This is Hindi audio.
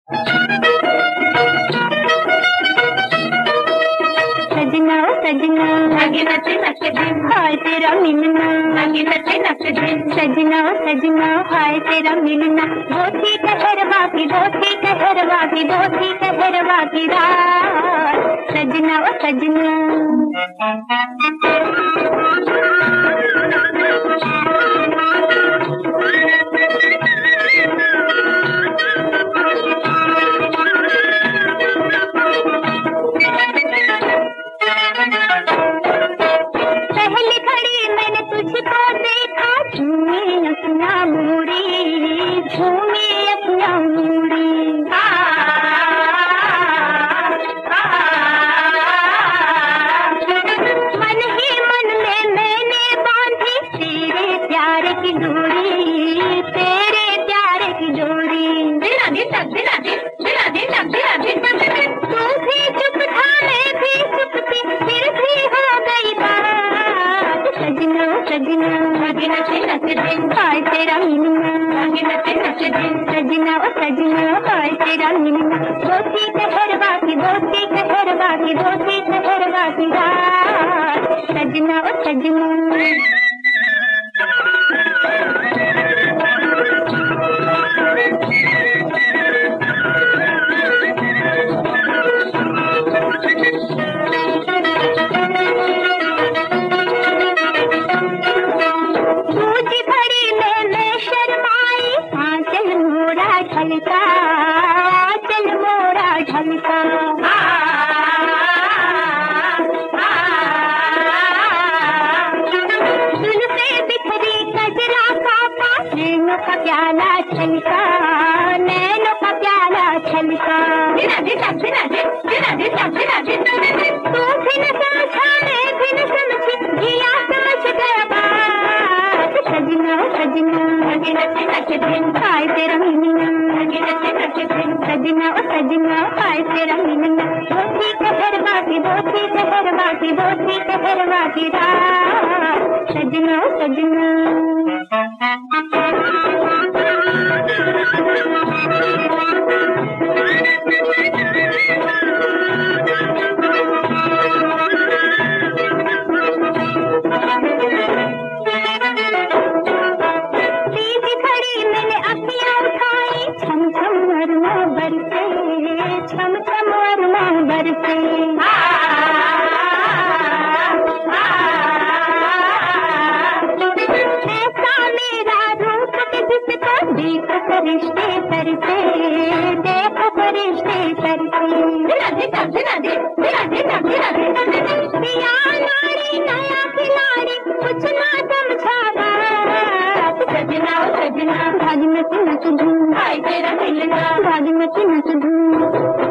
सजना सजना आगे नचे नचे दिन हाय तेरा मिलना, आगे नचे नचे दिन सजना सजना हाय तेरा मिलना। धोती कहरवा की धोती कहरवा की धोती कहरवा की रात, सजना ओ सजना। पहली घड़ी मैंने तुझको देखा, झूमी अपना मूड़ी, झूमी अपना मूड़ी। मन ही मन में मैंने बांधी तेरे प्यार की डोरी, तेरे प्यार की डोरी। दिला दी तक दिला दी दिला दी तक दिला दी तक। तू भी चुप था मैं भी चुप थी, फिर भी हो गई बात। सजना सजना आगे नचे नचे दिन हाय तेरा मिलना, आगे नचे नचे दिन सजना ओ सजना हाय तेरा मिलना। धोती कहरवा की धोती कहरवा की धोती कहरवा की रात, सजना ओ सजना। सूझी भरी में मैं शर्माई, आंचल मोरा ढलका, आंचल मोरा ढलका। जुल्फे बिखरी कजरा कापा, नैनों का प्याला छलका, नैनों का प्याला छलका। दिला दी तक दिला दी दिला दी तक दिला दी। तू भी न समझा मैं भी न समझी, जिया समझ गया बात। सजना सजना आगे नचे नचे दिन हाय तेरा मिलना, आगे नचे नचे दिन सजना ओ सजना हाय तेरा मिलना। धोती कहरवा की धोती कहरवा की धोती कहरवा की रात, सजना ओ सजना। तीसरी घड़ी मैंने अखियाँ उठाई, छम छम अरमा बरसे, छम छम अरमा बरसे। ऐसा मेरा रूप के जिसको देखो फरिश्ते तरसे, देखो फरिश्ते तरसे। दिला दे तक दिला दे दिला दे तक दिला दे। पिया नारी नया खिलाड़ी कुछ ना समझा बात। सजना ओ सजना भाग नच नच धूम हाय तेरा मिलना, भाग नच नच धूम।